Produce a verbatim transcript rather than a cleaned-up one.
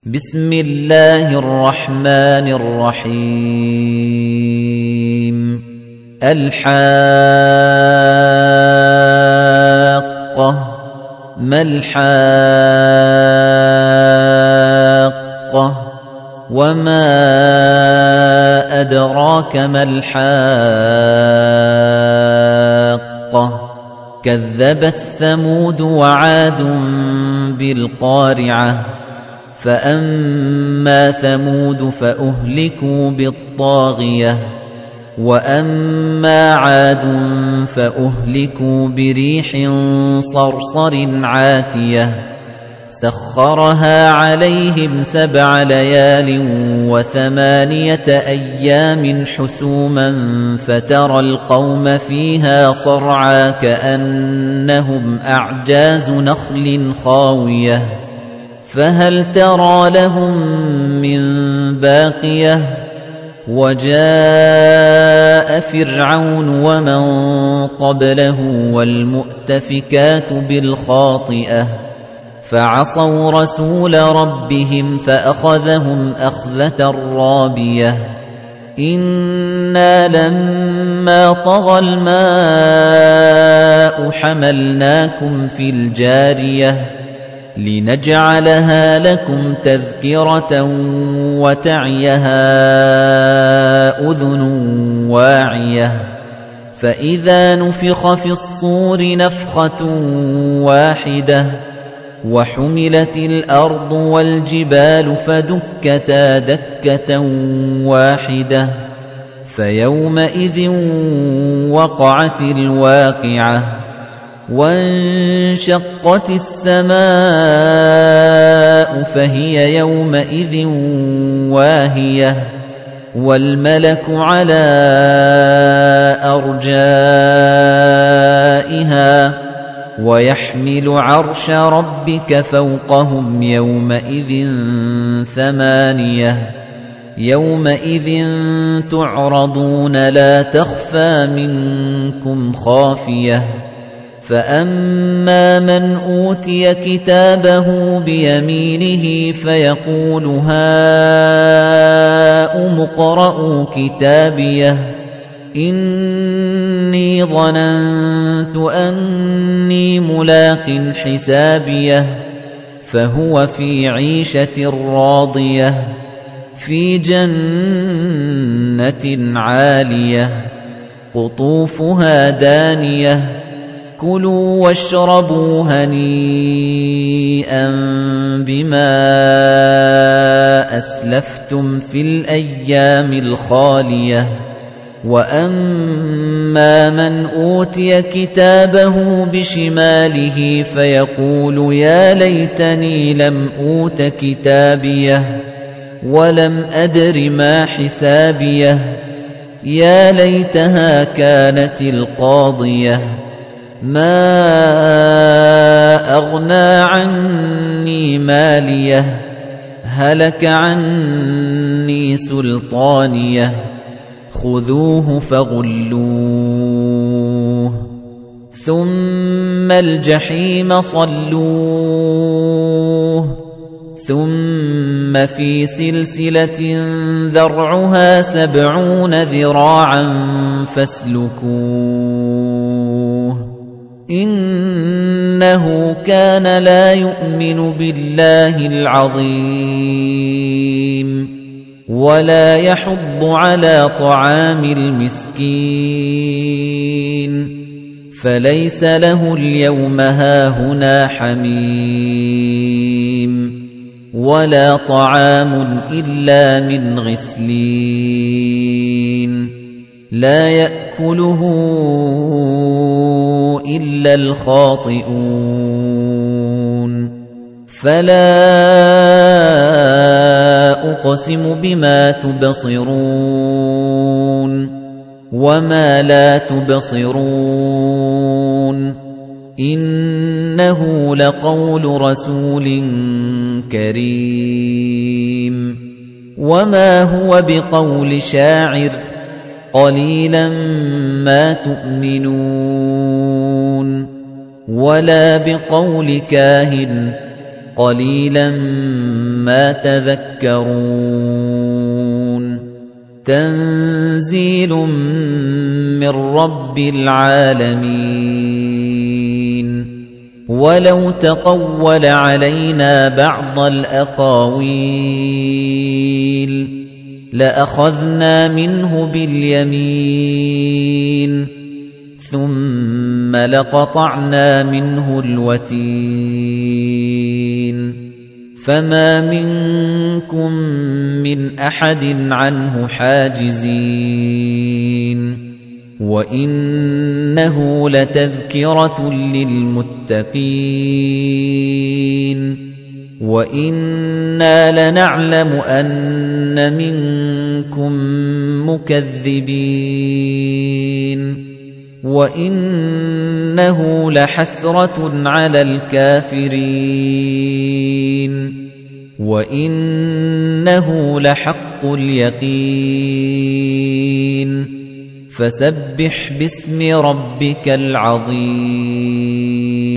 بسم الله الرحمن الرحيم الحاقة ما الحاقة وما أدراك ما الحاقة كذبت ثمود وعاد بالقارعة فأما ثمود فأهلكوا بالطاغية وأما عاد فأهلكوا بريح صرصر عاتية سخرها عليهم سبع ليال وثمانية أيام حسوما فترى القوم فيها صرعا كأنهم أعجاز نخل خاوية فهل ترى لهم من باقية وجاء فرعون ومن قبله والمؤتفكات بالخاطئة فعصوا رسول ربهم فأخذهم أخذة رابية إنا لما طغى الماء حملناكم في الجارية لنجعلها لكم تذكرة وتعيها أذن واعية فإذا نفخ في الصور نفخة واحدة وحملت الأرض والجبال فدكتا دكة واحدة فيومئذ وقعت الواقعة وانشقت السماء فهي يومئذ واهية والملك على أرجائها ويحمل عرش ربك فوقهم يومئذ ثمانية يومئذ تعرضون لا تخفى منكم خافية فأما من أوتي كتابه بيمينه فيقول هاؤم اقرءوا كتابيه إني ظننت أني ملاق حسابيه فهو في عيشة راضية في جنة عالية قطوفها دانية كلوا واشربوا هنيئا بما أسلفتم في الأيام الخالية وأما من أوتي كتابه بشماله فيقول يا ليتني لم أوت كتابيه ولم أدر ما حسابيه يا ليتها كانت القاضية ما أغنى عني ماليه هلك عني سلطانيه خذوه فغلوه ثم الجحيم صلوه ثم في سلسلة ذرعها سبعون ذراعا فاسلكوه إنه كان لا يؤمن بالله العظيم ولا يحض على طعام المسكين فليس له اليوم هاهنا حميم ولا طعام إلا من غسلين لا يأكله إلا الخاطئون فلا أقسم بما تبصرون وما لا تبصرون إنه لقول رسول كريم وما هو بقول شاعر قليلا ما تؤمنون ولا بقول كاهن قَلِيلًا مَا تَذَكَّرُونَ تَنزِيلٌ مِّن رَّبِّ الْعَالَمِينَ وَلَوْ تَقَوَّلَ عَلَيْنَا بَعْضَ الْأَقَاوِيلِ لَأَخَذْنَا مِنْهُ بِالْيَمِينِ ثُمَّ لَقَطَعْنَا مِنْهُ الْوَتِينَ فَمَا مِنكُم مِّنْ أَحَدٍ عَنْهُ حَاجِزِينَ وَإِنَّهُ لَتَذْكِرَةٌ لِّلْمُتَّقِينَ وَإِنَّا لَنَعْلَمُ أَنَّ مِنكُم مُّكَذِّبِينَ وَإِنَّهُ لَحَسْرَةٌ عَلَى الْكَافِرِينَ وَإِنَّهُ لَحَقُّ الْيَقِينِ فَسَبِّحْ بِاسْمِ رَبِّكَ الْعَظِيمِ